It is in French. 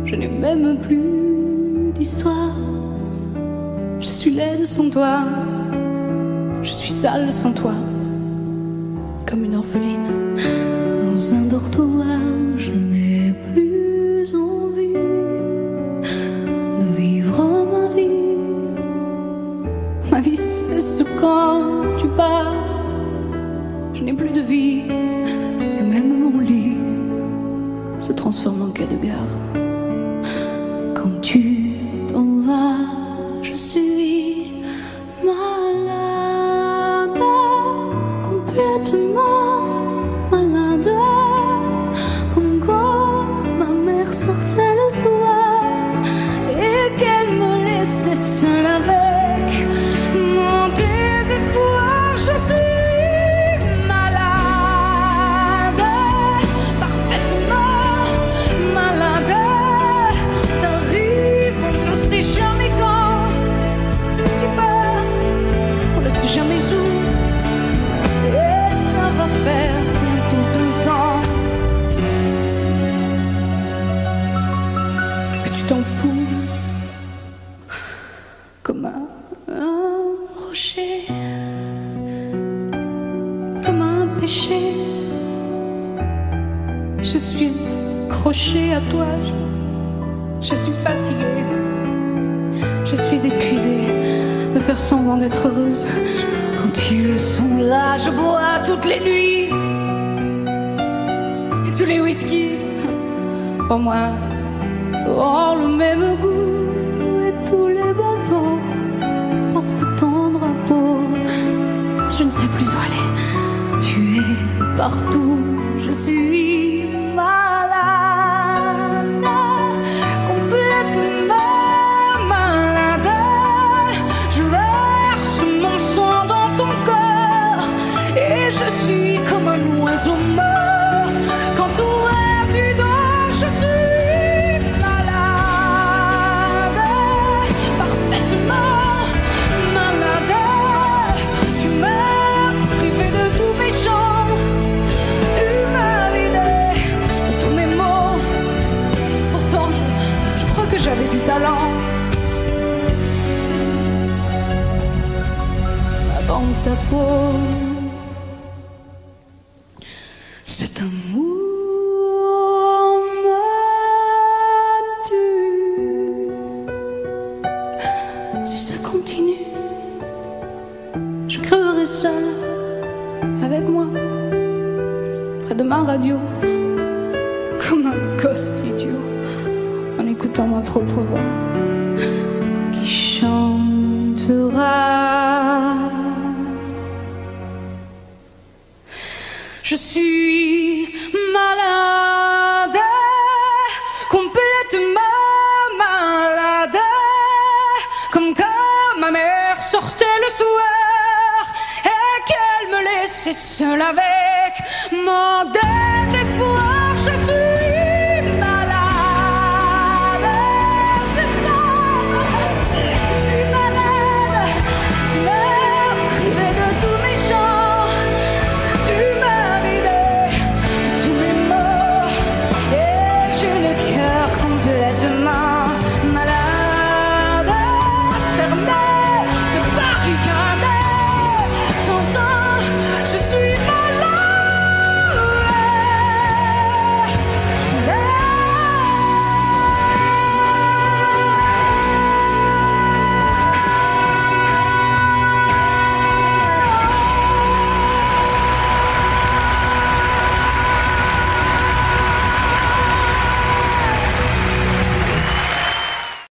je n'ai même plus d'histoire. Je suis laide sans toi, je suis sale sans toi, comme une orpheline dans un dortoir. Je n'ai plus envie de vivre ma vie. Ma vie cesse quand tu pars. Je n'ai plus de vie et même mon lit se transforme en quai de gare. Quand tu t'en vas, je suis malade, complètement malade, comme quand ma mère sortait le soir et qu'elle me laissait seule avec mon désespoir. Je suis malade, parfaitement malade. T'arrives, on ne sait jamais quand. Tu pars, on ne sait jamais où. Et ça va faire bientôt 2 ans que tu t'en fous, comme un rocher, comme un péché. Je suis accrochée à toi, je suis fatiguée, je suis épuisée de faire semblant d'être heureuse. Quand ils sont là, je bois toutes les nuits et tous les whisky pour moi ont le même goût et tous les bateaux portent ton drapeau. Je ne sais plus où aller, tu es partout, je suis malade, complètement malade. Je verse mon sang dans ton corps et je suis comme un oiseau mort. Quand tout est du dos, je suis malade, parfaitement malade. Tu m'as privé de tous mes chants, tu m'as vidé de tous mes mots. Pourtant je crois que j'avais du talent avant ta peau. Cet amour me tue. Si ça continue, je crèverai seule avec moi, près de ma radio, comme un gosse idiot, en écoutant ma propre voix qui chantera. Je suis malade, complètement malade, comme quand ma mère sortait le soir et qu'elle me laissait seule avec mon désespoir.